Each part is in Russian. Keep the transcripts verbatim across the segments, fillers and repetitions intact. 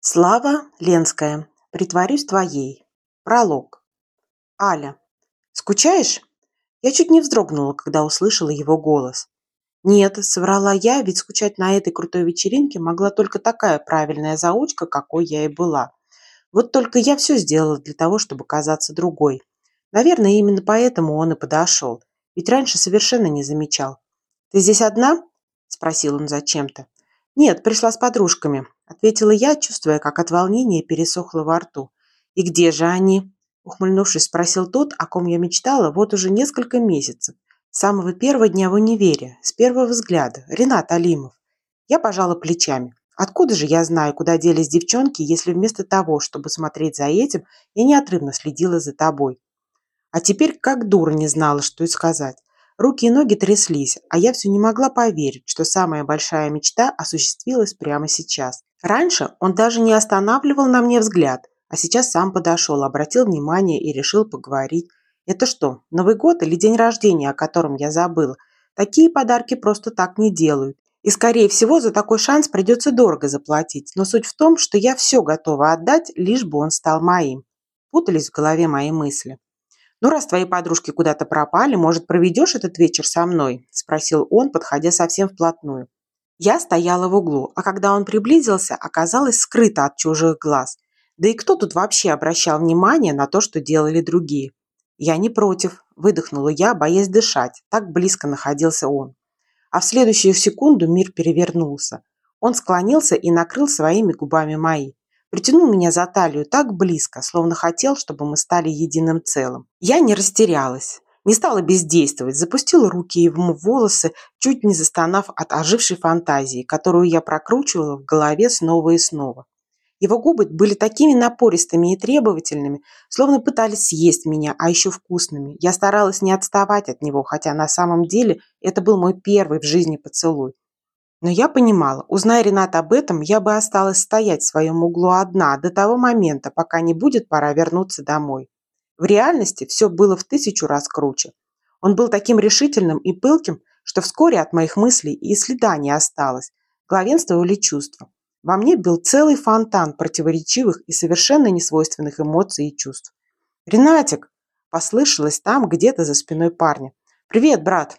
Слава Ленская. Притворюсь твоей. Пролог. Аля. Скучаешь? Я чуть не вздрогнула, когда услышала его голос. Нет, соврала я, ведь скучать на этой крутой вечеринке могла только такая правильная заучка, какой я и была. Вот только я все сделала для того, чтобы казаться другой. Наверное, именно поэтому он и подошел. Ведь раньше совершенно не замечал. «Ты здесь одна?» – спросил он зачем-то. «Нет, пришла с подружками», – ответила я, чувствуя, как от волнения пересохло во рту. «И где же они?» – ухмыльнувшись, спросил тот, о ком я мечтала вот уже несколько месяцев. С самого первого дня в универе, с первого взгляда. Ренат Алимов. Я пожала плечами. Откуда же я знаю, куда делись девчонки, если вместо того, чтобы смотреть за этим, я неотрывно следила за тобой? А теперь как дура не знала, что и сказать. Руки и ноги тряслись, а я все не могла поверить, что самая большая мечта осуществилась прямо сейчас. Раньше он даже не останавливал на мне взгляд, а сейчас сам подошел, обратил внимание и решил поговорить. Это что, Новый год или день рождения, о котором я забыла? Такие подарки просто так не делают. И, скорее всего, за такой шанс придется дорого заплатить. Но суть в том, что я все готова отдать, лишь бы он стал моим. Путались в голове мои мысли. «Ну, раз твои подружки куда-то пропали, может, проведешь этот вечер со мной?» – спросил он, подходя совсем вплотную. Я стояла в углу, а когда он приблизился, оказалась скрыта от чужих глаз. Да и кто тут вообще обращал внимание на то, что делали другие? «Я не против», – выдохнула я, боясь дышать. Так близко находился он. А в следующую секунду мир перевернулся. Он склонился и накрыл своими губами мои. Притянул меня за талию так близко, словно хотел, чтобы мы стали единым целым. Я не растерялась, не стала бездействовать, запустила руки ему в волосы, чуть не застонав от ожившей фантазии, которую я прокручивала в голове снова и снова. Его губы были такими напористыми и требовательными, словно пытались съесть меня, а еще вкусными. Я старалась не отставать от него, хотя на самом деле это был мой первый в жизни поцелуй. Но я понимала, узная Ренат об этом, я бы осталась стоять в своем углу одна до того момента, пока не будет пора вернуться домой. В реальности все было в тысячу раз круче. Он был таким решительным и пылким, что вскоре от моих мыслей и следа не осталось. Главенствовали чувства. Во мне был целый фонтан противоречивых и совершенно несвойственных эмоций и чувств. «Ренатик!» – послышалось там где-то за спиной парня. «Привет, брат!»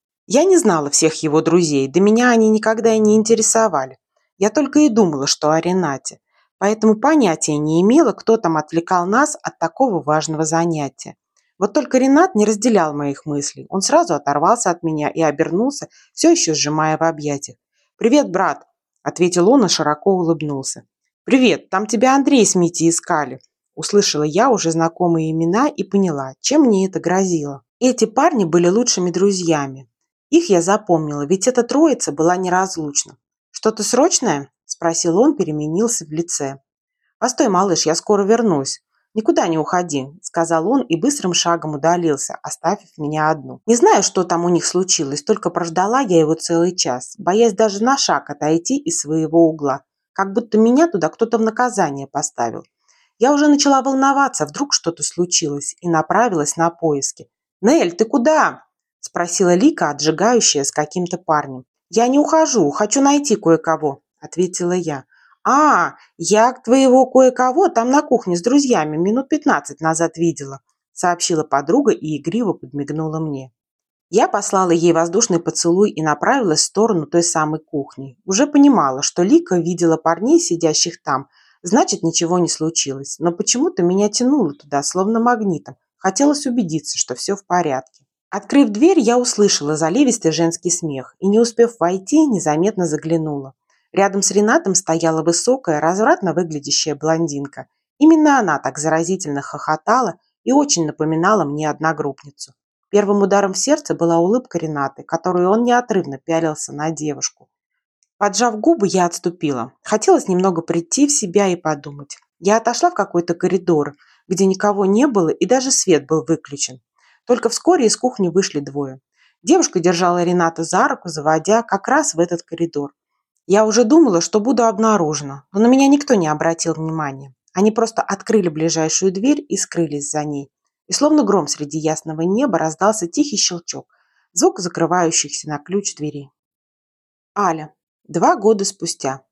Я не знала всех его друзей, да меня они никогда и не интересовали. Я только и думала, что о Ренате. Поэтому понятия не имела, кто там отвлекал нас от такого важного занятия. Вот только Ренат не разделял моих мыслей. Он сразу оторвался от меня и обернулся, все еще сжимая в объятиях. «Привет, брат!» – ответил он и широко улыбнулся. «Привет, там тебя Андрей с Митей искали». Услышала я уже знакомые имена и поняла, чем мне это грозило. Эти парни были лучшими друзьями. Их я запомнила, ведь эта троица была неразлучна. «Что-то срочное?» – спросил он, переменился в лице. «Постой, малыш, я скоро вернусь. Никуда не уходи», – сказал он и быстрым шагом удалился, оставив меня одну. Не знаю, что там у них случилось, только прождала я его целый час, боясь даже на шаг отойти из своего угла, как будто меня туда кто-то в наказание поставил. Я уже начала волноваться, вдруг что-то случилось, и направилась на поиски. «Нель, ты куда?» – спросила Лика, отжигающая с каким-то парнем. «Я не ухожу, хочу найти кое-кого», – ответила я. «А, я твоего кое-кого там на кухне с друзьями минут пятнадцать назад видела», – сообщила подруга и игриво подмигнула мне. Я послала ей воздушный поцелуй и направилась в сторону той самой кухни. Уже понимала, что Лика видела парней, сидящих там, значит, ничего не случилось. Но почему-то меня тянуло туда, словно магнитом. Хотелось убедиться, что все в порядке. Открыв дверь, я услышала заливистый женский смех и, не успев войти, незаметно заглянула. Рядом с Ренатом стояла высокая, развратно выглядящая блондинка. Именно она так заразительно хохотала и очень напоминала мне одногруппницу. Первым ударом в сердце была улыбка Ренаты, которую он неотрывно пялился на девушку. Поджав губы, я отступила. Хотелось немного прийти в себя и подумать. Я отошла в какой-то коридор, где никого не было и даже свет был выключен. Только вскоре из кухни вышли двое. Девушка держала Рената за руку, заводя как раз в этот коридор. Я уже думала, что буду обнаружена, но на меня никто не обратил внимания. Они просто открыли ближайшую дверь и скрылись за ней. И словно гром среди ясного неба раздался тихий щелчок, звук закрывающихся на ключ двери. Аля. Два года спустя.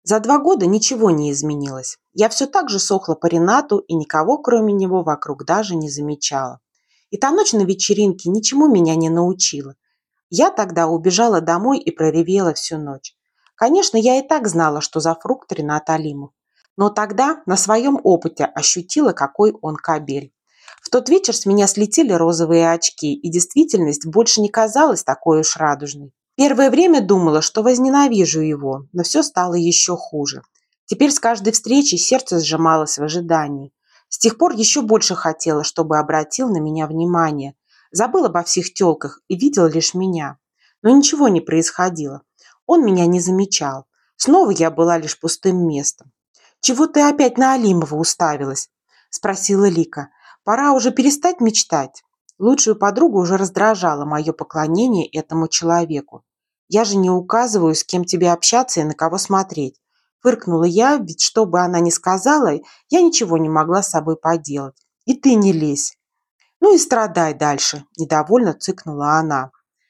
За два года ничего не изменилось. Я все так же сохла по Ренату и никого, кроме него, вокруг даже не замечала. И та ночь на вечеринке ничему меня не научила. Я тогда убежала домой и проревела всю ночь. Конечно, я и так знала, что за фрукт Ренат Алимов. Но тогда на своем опыте ощутила, какой он кобель. В тот вечер с меня слетели розовые очки, и действительность больше не казалась такой уж радужной. Первое время думала, что возненавижу его, но все стало еще хуже. Теперь с каждой встречей сердце сжималось в ожидании. С тех пор еще больше хотела, чтобы обратил на меня внимание. Забыл обо всех тёлках и видел лишь меня. Но ничего не происходило. Он меня не замечал. Снова я была лишь пустым местом. «Чего ты опять на Алимова уставилась?» – спросила Лика. «Пора уже перестать мечтать». Лучшую подругу уже раздражало мое поклонение этому человеку. «Я же не указываю, с кем тебе общаться и на кого смотреть». Фыркнула я, ведь что бы она ни сказала, я ничего не могла с собой поделать. «И ты не лезь». «Ну и страдай дальше», – недовольно цыкнула она.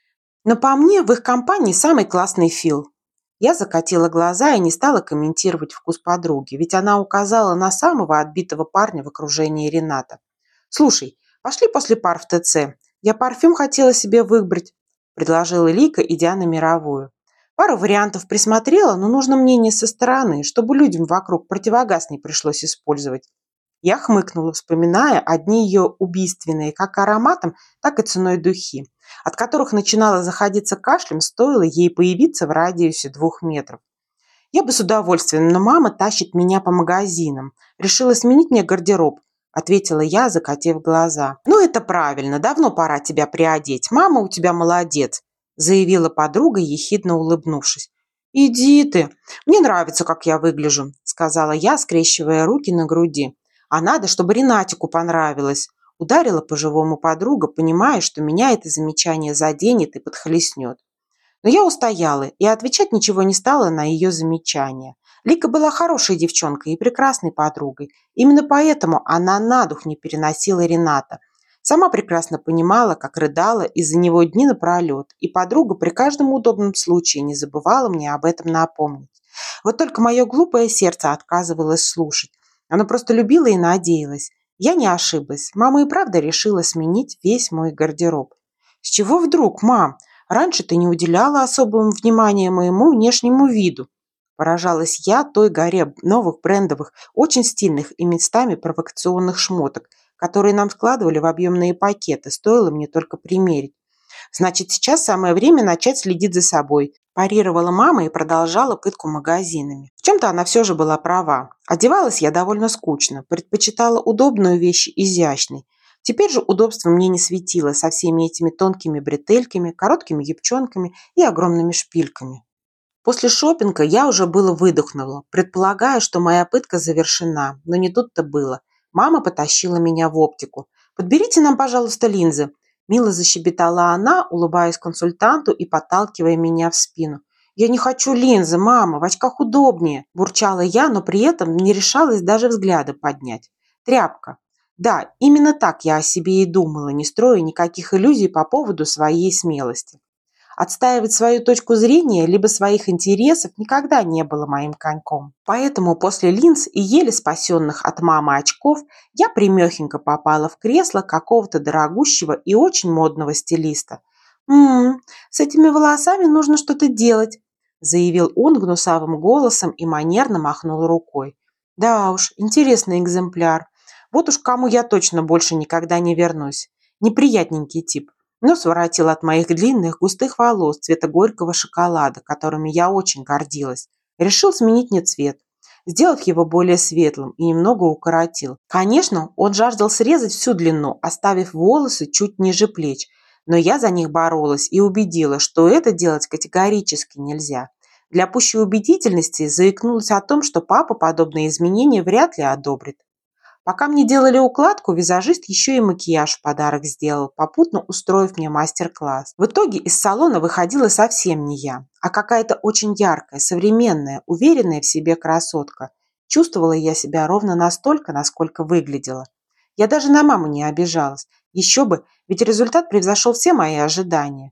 Но по мне, в их компании самый классный Фил. Я закатила глаза и не стала комментировать вкус подруги, ведь она указала на самого отбитого парня в окружении Рената. «Слушай, пошли после пар в ТЦ. Я парфюм хотела себе выбрать», – предложила Лика, идя на мировую. Пару вариантов присмотрела, но нужно мнение со стороны, чтобы людям вокруг противогаз не пришлось использовать. Я хмыкнула, вспоминая одни ее убийственные как ароматом, так и ценой духи, от которых начинала заходиться кашлем, стоило ей появиться в радиусе двух метров. Я бы с удовольствием, но мама тащит меня по магазинам. Решила сменить мне гардероб, ответила я, закатив глаза. «Ну это правильно, давно пора тебя приодеть. Мама у тебя молодец», заявила подруга, ехидно улыбнувшись. «Иди ты, мне нравится, как я выгляжу», сказала я, скрещивая руки на груди. «А надо, чтобы Ренатику понравилось», ударила по-живому подруга, понимая, что меня это замечание заденет и подхлестнет. Но я устояла и отвечать ничего не стала на ее замечания. Лика была хорошей девчонкой и прекрасной подругой. Именно поэтому она на дух не переносила Рената. Сама прекрасно понимала, как рыдала из-за него дни напролет, и подруга при каждом удобном случае не забывала мне об этом напомнить. Вот только мое глупое сердце отказывалось слушать. Оно просто любило и надеялось. Я не ошиблась. Мама и правда решила сменить весь мой гардероб. «С чего вдруг, мам? Раньше ты не уделяла особого внимания моему внешнему виду». Поражалась я той горе новых брендовых, очень стильных и местами провокационных шмоток, которые нам складывали в объемные пакеты, стоило мне только примерить. «Значит, сейчас самое время начать следить за собой», парировала мама и продолжала пытку магазинами. В чем-то она все же была права. Одевалась я довольно скучно, предпочитала удобную вещь изящной. Теперь же удобство мне не светило со всеми этими тонкими бретельками, короткими юбчонками и огромными шпильками. После шопинга я уже было выдохнула, предполагая, что моя пытка завершена, но не тут-то было. Мама потащила меня в оптику. «Подберите нам, пожалуйста, линзы», – мило защебетала она, улыбаясь консультанту и подталкивая меня в спину. «Я не хочу линзы, мама, в очках удобнее», – бурчала я, но при этом не решалась даже взгляда поднять. «Тряпка». Да, именно так я о себе и думала, не строя никаких иллюзий по поводу своей смелости. Отстаивать свою точку зрения либо своих интересов никогда не было моим коньком. Поэтому после линз и еле спасенных от мамы очков я примехенько попала в кресло какого-то дорогущего и очень модного стилиста. «М-м, с этими волосами нужно что-то делать», заявил он гнусавым голосом и манерно махнул рукой. «Да уж, интересный экземпляр. Вот уж к кому я точно больше никогда не вернусь. Неприятненький тип». Нос воротил от моих длинных густых волос цвета горького шоколада, которыми я очень гордилась. Решил сменить мне цвет, сделав его более светлым и немного укоротил. Конечно, он жаждал срезать всю длину, оставив волосы чуть ниже плеч, но я за них боролась и убедила, что это делать категорически нельзя. Для пущей убедительности заикнулась о том, что папа подобные изменения вряд ли одобрит. Пока мне делали укладку, визажист еще и макияж в подарок сделал, попутно устроив мне мастер-класс. В итоге из салона выходила совсем не я, а какая-то очень яркая, современная, уверенная в себе красотка. Чувствовала я себя ровно настолько, насколько выглядела. Я даже на маму не обижалась. Еще бы, ведь результат превзошел все мои ожидания.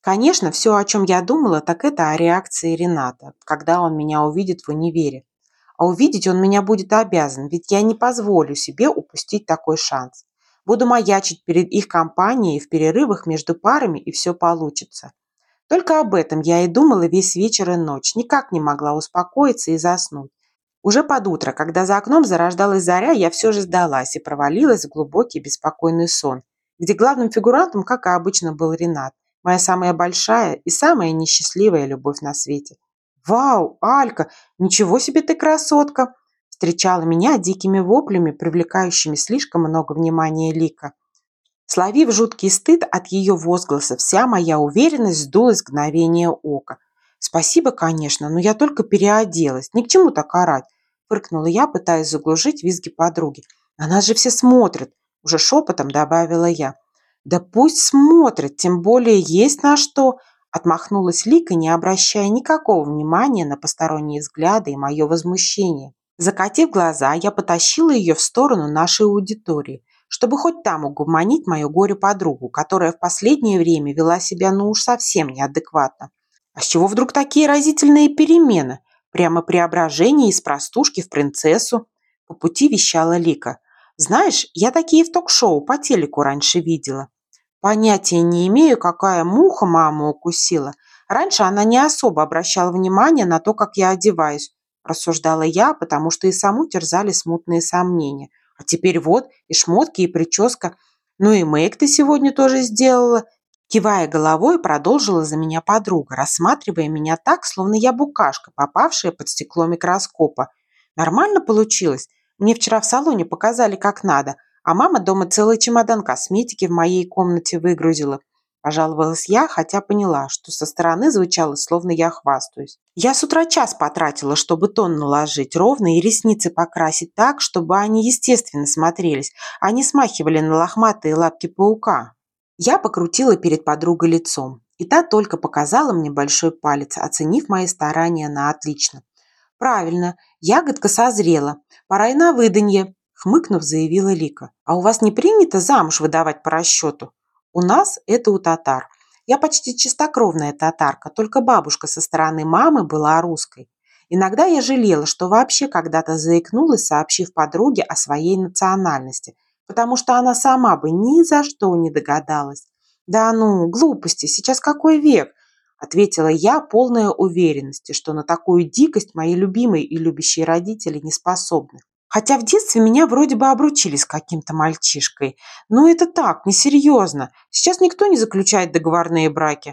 Конечно, все, о чем я думала, так это о реакции Рената, когда он меня увидит в универе. А увидеть он меня будет обязан, ведь я не позволю себе упустить такой шанс. Буду маячить перед их компанией в перерывах между парами, и все получится. Только об этом я и думала весь вечер и ночь, никак не могла успокоиться и заснуть. Уже под утро, когда за окном зарождалась заря, я все же сдалась и провалилась в глубокий беспокойный сон, где главным фигурантом, как и обычно, был Ренат, моя самая большая и самая несчастливая любовь на свете. «Вау, Алька, ничего себе ты красотка!» встречала меня дикими воплями, привлекающими слишком много внимания Лика. Словив жуткий стыд от ее возгласа, вся моя уверенность сдулась в мгновение ока. «Спасибо, конечно, но я только переоделась. Ни к чему так орать», – фыркнула я, пытаясь заглушить визги подруги. «На нас же все смотрят», – уже шепотом добавила я. «Да пусть смотрят, тем более есть на что», – отмахнулась Лика, не обращая никакого внимания на посторонние взгляды и мое возмущение. Закатив глаза, я потащила ее в сторону нашей аудитории, чтобы хоть там угомонить мою горе-подругу, которая в последнее время вела себя ну уж совсем неадекватно. А с чего вдруг такие разительные перемены? Прямо преображение из простушки в принцессу? По пути вещала Лика. Знаешь, я такие в ток-шоу по телеку раньше видела. Понятия не имею, какая муха маму укусила. Раньше она не особо обращала внимание на то, как я одеваюсь, рассуждала я, потому что и саму терзали смутные сомнения. А теперь вот и шмотки, и прическа. Ну и мейк ты сегодня тоже сделала. Кивая головой, продолжила за меня подруга, рассматривая меня так, словно я букашка, попавшая под стекло микроскопа. Нормально получилось? Мне вчера в салоне показали как надо, а мама дома целый чемодан косметики в моей комнате выгрузила. Пожаловалась я, хотя поняла, что со стороны звучало, словно я хвастаюсь. Я с утра час потратила, чтобы тон наложить ровно и ресницы покрасить так, чтобы они естественно смотрелись, а не смахивали на лохматые лапки паука. Я покрутила перед подругой лицом, и та только показала мне большой палец, оценив мои старания на отлично. «Правильно, ягодка созрела, пора и на выданье», – хмыкнув, заявила Лика. «А у вас не принято замуж выдавать по расчету?» «У нас это у татар. Я почти чистокровная татарка, только бабушка со стороны мамы была русской. Иногда я жалела, что вообще когда-то заикнулась, сообщив подруге о своей национальности, потому что она сама бы ни за что не догадалась. «Да ну, глупости, сейчас какой век?» – ответила я, полная уверенности, что на такую дикость мои любимые и любящие родители не способны. Хотя в детстве меня вроде бы обручили с каким-то мальчишкой. Но это так, несерьезно. Сейчас никто не заключает договорные браки.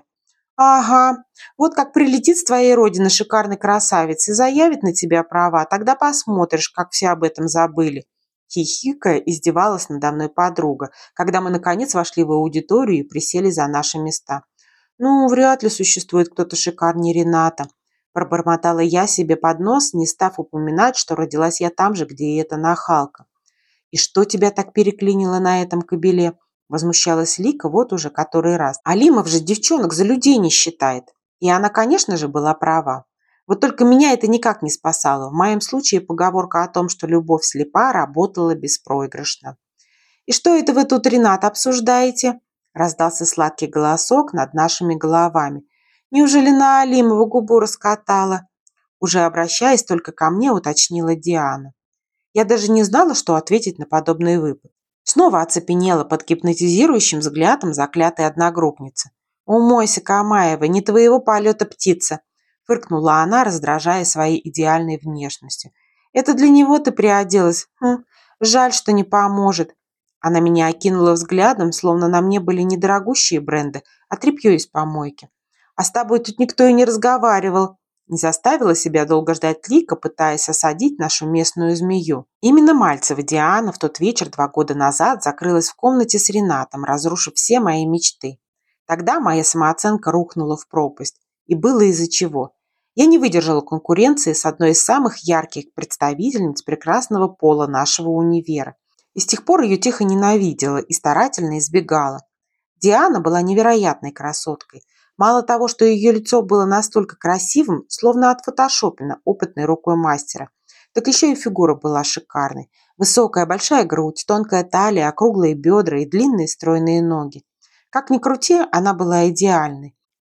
Ага, вот как прилетит с твоей родины шикарный красавец и заявит на тебя права, тогда посмотришь, как все об этом забыли. Хихикая, издевалась надо мной подруга, когда мы наконец вошли в аудиторию и присели за наши места. Ну, вряд ли существует кто-то шикарнее Рената. Пробормотала я себе под нос, не став упоминать, что родилась я там же, где и эта нахалка. «И что тебя так переклинило на этом кобеле?» Возмущалась Лика вот уже который раз. «Алимов же девчонок за людей не считает». И она, конечно же, была права. Вот только меня это никак не спасало. В моем случае поговорка о том, что любовь слепа, работала беспроигрышно. «И что это вы тут, Ренат, обсуждаете?» Раздался сладкий голосок над нашими головами. «Неужели на Алимова губу раскатала?» Уже обращаясь только ко мне, уточнила Диана. Я даже не знала, что ответить на подобный выпад. Снова оцепенела под гипнотизирующим взглядом заклятой одногруппницы. «Умойся, Камаева, не твоего полета птица!» фыркнула она, раздражая своей идеальной внешностью. «Это для него ты приоделась? Хм, жаль, что не поможет». Она меня окинула взглядом, словно на мне были не дорогущие бренды, а тряпье из помойки. «А с тобой тут никто и не разговаривал». Не заставила себя долго ждать Лика, пытаясь осадить нашу местную змею. Именно Мальцева Диана в тот вечер два года назад закрылась в комнате с Ренатом, разрушив все мои мечты. Тогда моя самооценка рухнула в пропасть. И было из-за чего. Я не выдержала конкуренции с одной из самых ярких представительниц прекрасного пола нашего универа. И с тех пор ее тихо ненавидела и старательно избегала. Диана была невероятной красоткой. Мало того, что ее лицо было настолько красивым, словно отфотошоплено опытной рукой мастера, так еще и фигура была шикарной. Высокая большая грудь, тонкая талия, округлые бедра и длинные стройные ноги. Как ни крути, она была идеальной.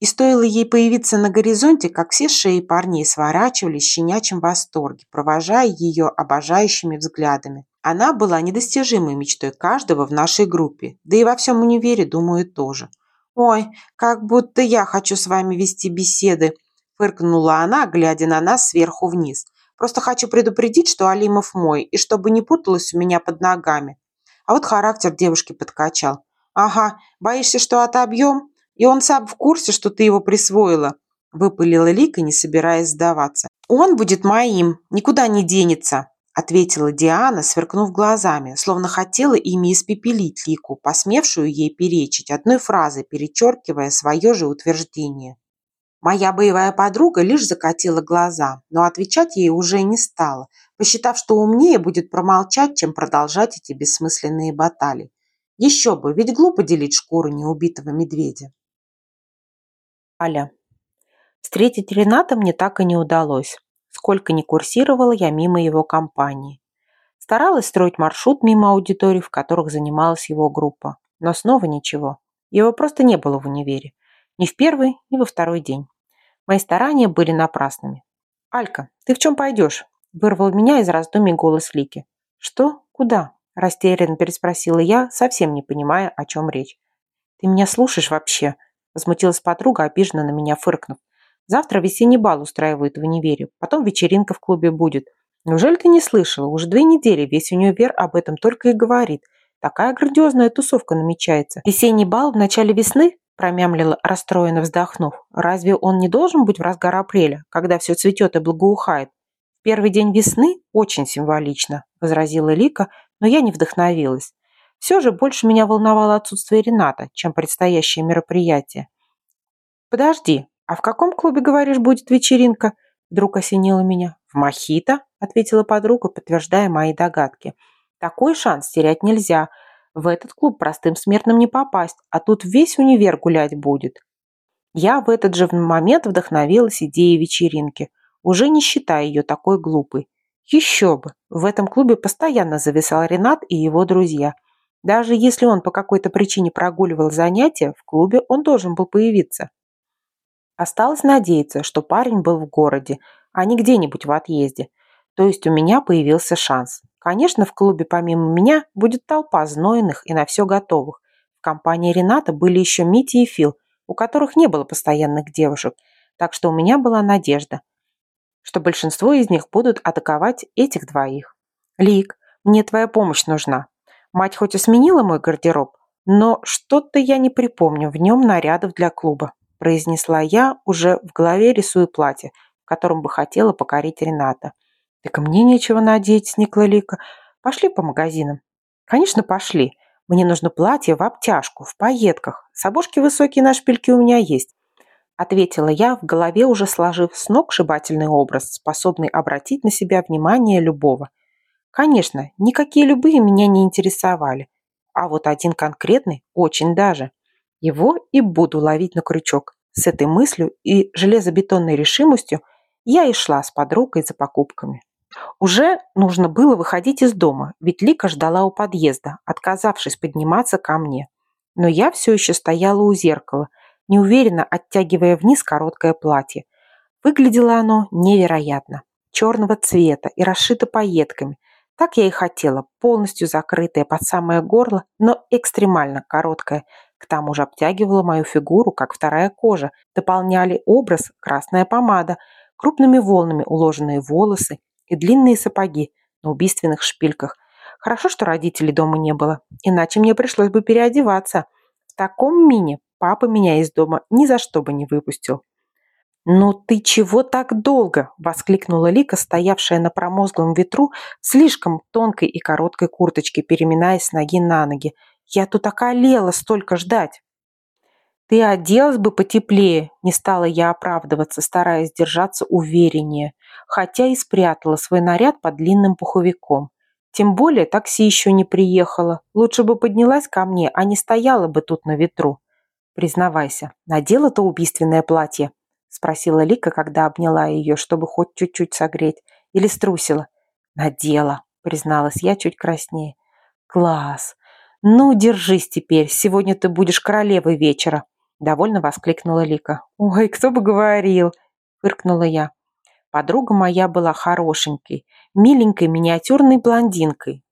И стоило ей появиться на горизонте, как все шеи парней сворачивались в щенячьем восторге, провожая ее обожающими взглядами. Она была недостижимой мечтой каждого в нашей группе, да и во всем универе, думаю, тоже. «Ой, как будто я хочу с вами вести беседы», – фыркнула она, глядя на нас сверху вниз. «Просто хочу предупредить, что Алимов мой, и чтобы не путалось у меня под ногами». А вот характер девушки подкачал. «Ага, боишься, что отобьем? И он сам в курсе, что ты его присвоила», – выпалила Лика, не собираясь сдаваться. «Он будет моим, никуда не денется», – ответила Диана, сверкнув глазами, словно хотела ими испепелить Лику, посмевшую ей перечить, одной фразой перечеркивая свое же утверждение. Моя боевая подруга лишь закатила глаза, но отвечать ей уже не стала, посчитав, что умнее будет промолчать, чем продолжать эти бессмысленные баталии. Еще бы, ведь глупо делить шкуру неубитого медведя. Аля. Встретить Рената мне так и не удалось. Сколько ни курсировала я мимо его компании. Старалась строить маршрут мимо аудиторий, в которых занималась его группа. Но снова ничего. Его просто не было в универе. Ни в первый, ни во второй день. Мои старания были напрасными. «Алька, ты в чем пойдешь?» – вырвал меня из раздумий голос Лики. «Что? Куда?» – растерянно переспросила я, совсем не понимая, о чем речь. «Ты меня слушаешь вообще?» – возмутилась подруга, обиженно на меня фыркнув. «Завтра весенний бал устраивают в универе, потом вечеринка в клубе будет. Неужели ты не слышала? Уже две недели весь универ об этом только и говорит. Такая грандиозная тусовка намечается. Весенний бал в начале весны?» – промямлила, расстроенно вздохнув. «Разве он не должен быть в разгар апреля, когда все цветет и благоухает? В первый день весны очень символично», – возразила Лика, но я не вдохновилась. Все же больше меня волновало отсутствие Рената, чем предстоящее мероприятие. «Подожди, а в каком клубе, говоришь, будет вечеринка?» Вдруг осенило меня. «В Мохито», – ответила подруга, подтверждая мои догадки. «Такой шанс терять нельзя. В этот клуб простым смертным не попасть, а тут весь универ гулять будет». Я в этот же момент вдохновилась идеей вечеринки, уже не считая ее такой глупой. Еще бы, в этом клубе постоянно зависал Ренат и его друзья. Даже если он по какой-то причине прогуливал занятия, в клубе он должен был появиться. Осталось надеяться, что парень был в городе, а не где-нибудь в отъезде. То есть у меня появился шанс. Конечно, в клубе помимо меня будет толпа знойных и на все готовых. В компании Рената были еще Митя и Фил, у которых не было постоянных девушек, так что у меня была надежда, что большинство из них будут атаковать этих двоих. «Лик, мне твоя помощь нужна. Мать хоть и сменила мой гардероб, но что-то я не припомню в нем нарядов для клуба», произнесла я, уже в голове рисуя платье, в котором бы хотела покорить Рената. «Так и мне нечего надеть», сникла Лика. «Пошли по магазинам». «Конечно, пошли. Мне нужно платье в обтяжку, в пайетках. Сапожки высокие на шпильке у меня есть», ответила я, в голове уже сложив сногсшибательный образ, способный обратить на себя внимание любого. Конечно, никакие любые меня не интересовали, а вот один конкретный очень даже. Его и буду ловить на крючок. С этой мыслью и железобетонной решимостью я и шла с подругой за покупками. Уже нужно было выходить из дома, ведь Лика ждала у подъезда, отказавшись подниматься ко мне. Но я все еще стояла у зеркала, неуверенно оттягивая вниз короткое платье. Выглядело оно невероятно. Черного цвета и расшито пайетками. Так я и хотела, полностью закрытая под самое горло, но экстремально короткая. К тому же обтягивала мою фигуру, как вторая кожа. Дополняли образ красная помада, крупными волнами уложенные волосы и длинные сапоги на убийственных шпильках. Хорошо, что родителей дома не было, иначе мне пришлось бы переодеваться. В таком мини папа меня из дома ни за что бы не выпустил. «Ну ты чего так долго?» – воскликнула Лика, стоявшая на промозглом ветру в слишком тонкой и короткой курточке, переминаясь с ноги на ноги. «Я тут околела столько ждать!» «Ты оделась бы потеплее», – не стала я оправдываться, стараясь держаться увереннее, хотя и спрятала свой наряд под длинным пуховиком. Тем более такси еще не приехало. Лучше бы поднялась ко мне, а не стояла бы тут на ветру. «Признавайся, надела-то убийственное платье?» – спросила Лика, когда обняла ее, чтобы хоть чуть-чуть согреть. «Или струсила?» «Надела», – призналась я чуть краснее. «Класс! Ну, держись теперь, сегодня ты будешь королевой вечера», довольно воскликнула Лика. «Ой, кто бы говорил!» – фыркнула я. Подруга моя была хорошенькой, миленькой миниатюрной блондинкой